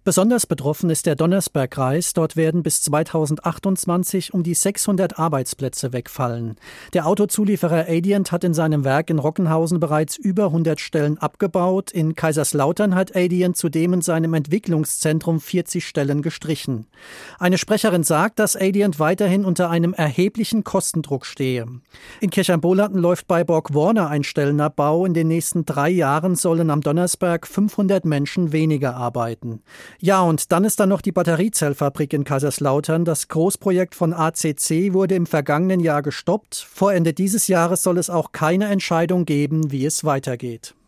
Besonders betroffen ist der Donnersbergkreis. Dort werden bis 2028 um die 600 Arbeitsplätze wegfallen. Der Autozulieferer Adient hat in seinem Werk in Rockenhausen bereits über 100 Stellen abgebaut. In Kaiserslautern hat Adient zudem in seinem Entwicklungszentrum 40 Stellen gestrichen. Eine Sprecherin sagt, dass Adient weiterhin unter einem erheblichen Kostendruck stehe. In Kirchheim-Bohlatten läuft bei Borg-Warner ein Stellenabbau. In den nächsten 3 Jahren sollen am Donnersberg 500 Menschen weniger arbeiten. Ja, und dann ist da noch die Batteriezellfabrik in Kaiserslautern. Das Großprojekt von ACC wurde im vergangenen Jahr gestoppt. Vor Ende dieses Jahres soll es auch keine Entscheidung geben, wie es weitergeht.